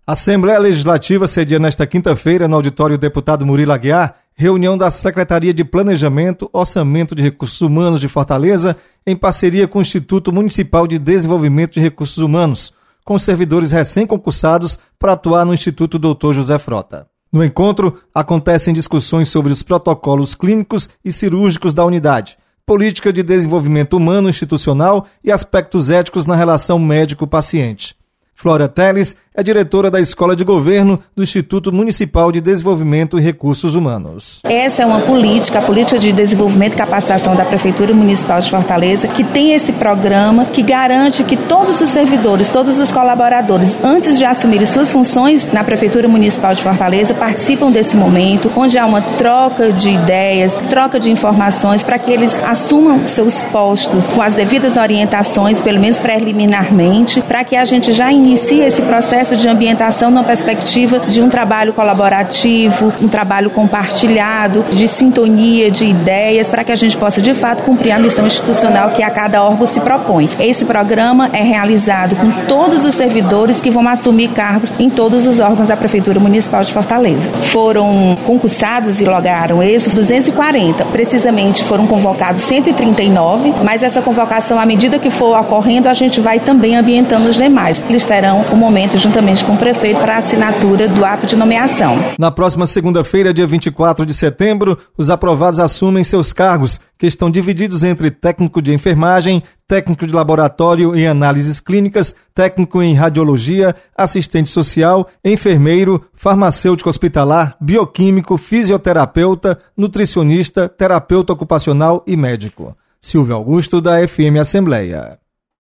A Assembleia Legislativa cedia nesta quinta-feira, no auditório Deputado Murilo Aguiar, reunião da Secretaria de Planejamento, Orçamento de Recursos Humanos de Fortaleza, em parceria com o Instituto Municipal de Desenvolvimento de Recursos Humanos, com servidores recém-concursados para atuar no Instituto Dr. José Frota. No encontro, acontecem discussões sobre os protocolos clínicos e cirúrgicos da unidade, política de desenvolvimento humano institucional e aspectos éticos na relação médico-paciente. Flora Teles é diretora da Escola de Governo do Instituto Municipal de Desenvolvimento e Recursos Humanos. Essa é uma política, a política de desenvolvimento e capacitação da Prefeitura Municipal de Fortaleza, que tem esse programa que garante que todos os servidores, todos os colaboradores, antes de assumirem suas funções na Prefeitura Municipal de Fortaleza, participam desse momento, onde há uma troca de ideias, troca de informações, para que eles assumam seus postos com as devidas orientações, pelo menos preliminarmente, para que a gente já inicie esse processo de ambientação na perspectiva de um trabalho colaborativo, um trabalho compartilhado, de sintonia de ideias, para que a gente possa, de fato, cumprir a missão institucional que a cada órgão se propõe. Esse programa é realizado com todos os servidores que vão assumir cargos em todos os órgãos da Prefeitura Municipal de Fortaleza. Foram concursados e lograram êxito 240. Precisamente foram convocados 139, mas essa convocação, à medida que for ocorrendo, a gente vai também ambientando os demais. Eles terão um momento juntamente com o prefeito para a assinatura do ato de nomeação. Na próxima segunda-feira, dia 24 de setembro, os aprovados assumem seus cargos, que estão divididos entre técnico de enfermagem, técnico de laboratório em análises clínicas, técnico em radiologia, assistente social, enfermeiro, farmacêutico hospitalar, bioquímico, fisioterapeuta, nutricionista, terapeuta ocupacional e médico. Silvio Augusto, da FM Assembleia.